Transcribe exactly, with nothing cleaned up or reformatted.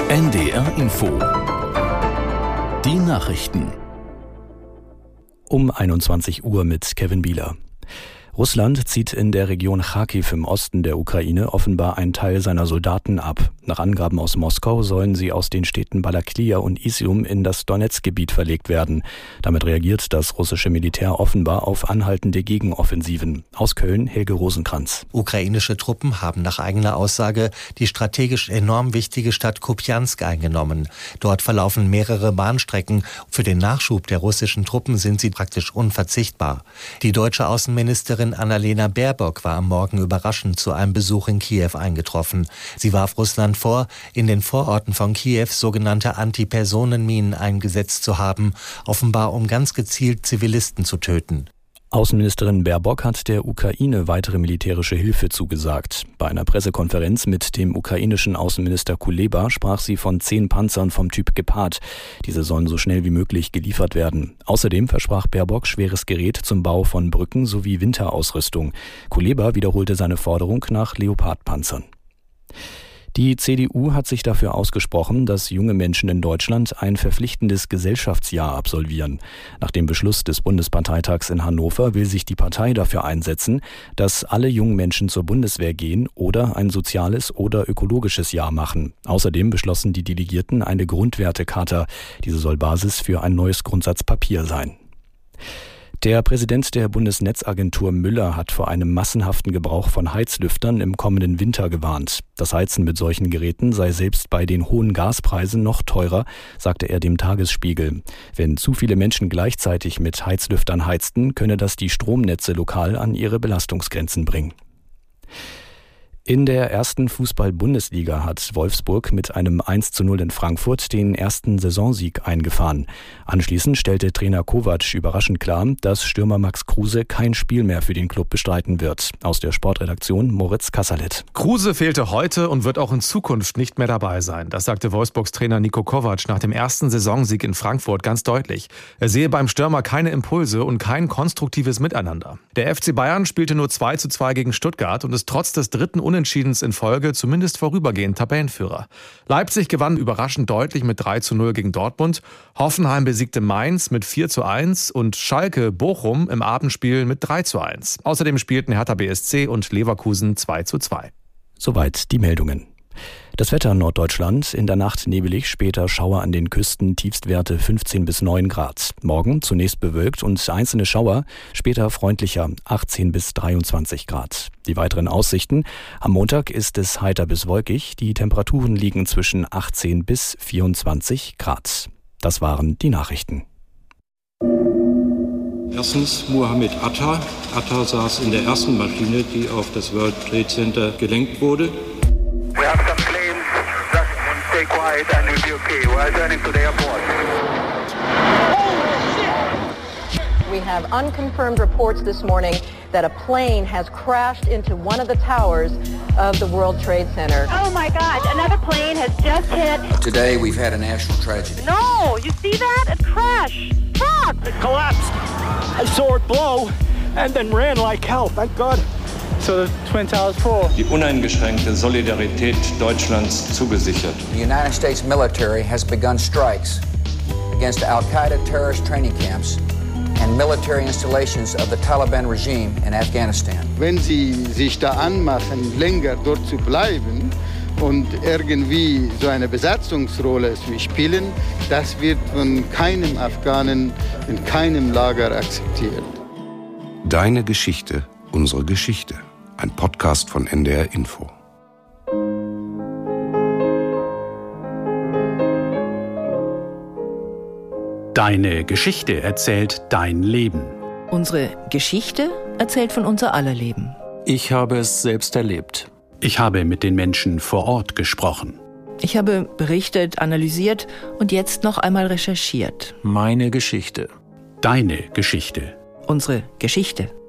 N D R Info. Die Nachrichten. Um einundzwanzig Uhr mit Kevin Bieler. Russland zieht in der Region Charkiw im Osten der Ukraine offenbar einen Teil seiner Soldaten ab. Nach Angaben aus Moskau sollen sie aus den Städten Balaklia und Isium in das Donetsk-Gebiet verlegt werden. Damit reagiert das russische Militär offenbar auf anhaltende Gegenoffensiven. Aus Köln Helge Rosenkranz. Ukrainische Truppen haben nach eigener Aussage die strategisch enorm wichtige Stadt Kupjansk eingenommen. Dort verlaufen mehrere Bahnstrecken. Für den Nachschub der russischen Truppen sind sie praktisch unverzichtbar. Die deutsche Außenministerin Annalena Baerbock war am Morgen überraschend zu einem Besuch in Kiew eingetroffen. Sie warf Russland vor, in den Vororten von Kiew sogenannte Antipersonenminen eingesetzt zu haben, offenbar um ganz gezielt Zivilisten zu töten. Außenministerin Baerbock hat der Ukraine weitere militärische Hilfe zugesagt. Bei einer Pressekonferenz mit dem ukrainischen Außenminister Kuleba sprach sie von zehn Panzern vom Typ Gepard. Diese sollen so schnell wie möglich geliefert werden. Außerdem versprach Baerbock schweres Gerät zum Bau von Brücken sowie Winterausrüstung. Kuleba wiederholte seine Forderung nach Leopardpanzern. Die C D U hat sich dafür ausgesprochen, dass junge Menschen in Deutschland ein verpflichtendes Gesellschaftsjahr absolvieren. Nach dem Beschluss des Bundesparteitags in Hannover will sich die Partei dafür einsetzen, dass alle jungen Menschen zur Bundeswehr gehen oder ein soziales oder ökologisches Jahr machen. Außerdem beschlossen die Delegierten eine Grundwertecharta. Diese soll Basis für ein neues Grundsatzpapier sein. Der Präsident der Bundesnetzagentur Müller hat vor einem massenhaften Gebrauch von Heizlüftern im kommenden Winter gewarnt. Das Heizen mit solchen Geräten sei selbst bei den hohen Gaspreisen noch teurer, sagte er dem Tagesspiegel. Wenn zu viele Menschen gleichzeitig mit Heizlüftern heizten, könne das die Stromnetze lokal an ihre Belastungsgrenzen bringen. In der ersten Fußball-Bundesliga hat Wolfsburg mit einem eins zu null in Frankfurt den ersten Saisonsieg eingefahren. Anschließend stellte Trainer Kovac überraschend klar, dass Stürmer Max Kruse kein Spiel mehr für den Club bestreiten wird. Aus der Sportredaktion Moritz Kasserlet. Kruse fehlte heute und wird auch in Zukunft nicht mehr dabei sein. Das sagte Wolfsburgs Trainer Niko Kovac nach dem ersten Saisonsieg in Frankfurt ganz deutlich. Er sehe beim Stürmer keine Impulse und kein konstruktives Miteinander. Der F C Bayern spielte nur zwei zu zwei gegen Stuttgart und ist trotz des dritten Unentschiedens in Folge zumindest vorübergehend Tabellenführer. Leipzig gewann überraschend deutlich mit drei zu null gegen Dortmund. Hoffenheim besiegte Mainz mit vier zu eins und Schalke Bochum im Abendspiel mit drei zu eins. Außerdem spielten Hertha B S C und Leverkusen zwei zu zwei. Soweit die Meldungen. Das Wetter in Norddeutschland, in der Nacht nebelig, später Schauer an den Küsten, Tiefstwerte fünfzehn bis neun Grad. Morgen zunächst bewölkt und einzelne Schauer, später freundlicher achtzehn bis dreiundzwanzig Grad. Die weiteren Aussichten: Am Montag ist es heiter bis wolkig, die Temperaturen liegen zwischen achtzehn bis vierundzwanzig Grad. Das waren die Nachrichten. Erstens Mohammed Atta. Atta saß in der ersten Maschine, die auf das World Trade Center gelenkt wurde. We have some claims. Just stay quiet and we'll be okay. We are turning to the airport. We have unconfirmed reports this morning that a plane has crashed into one of the towers of the World Trade Center. Oh my God, another plane has just hit. Today we've had a national tragedy. No, you see that? It crashed. Fuck! It collapsed. I saw it blow and then ran like hell. Thank God. So the Twin Towers fall. Die uneingeschränkte Solidarität Deutschlands zugesichert. The United States military has begun strikes against Al-Qaeda terrorist training camps and military installations of the Taliban regime in Afghanistan. Wenn sie sich da anmachen, länger dort zu bleiben und irgendwie so eine Besatzungsrolle spielen, das wird von keinem Afghanen in keinem Lager akzeptiert. Deine Geschichte, unsere Geschichte. Ein Podcast von N D R Info. Deine Geschichte erzählt dein Leben. Unsere Geschichte erzählt von unser aller Leben. Ich habe es selbst erlebt. Ich habe mit den Menschen vor Ort gesprochen. Ich habe berichtet, analysiert und jetzt noch einmal recherchiert. Meine Geschichte. Deine Geschichte. Unsere Geschichte.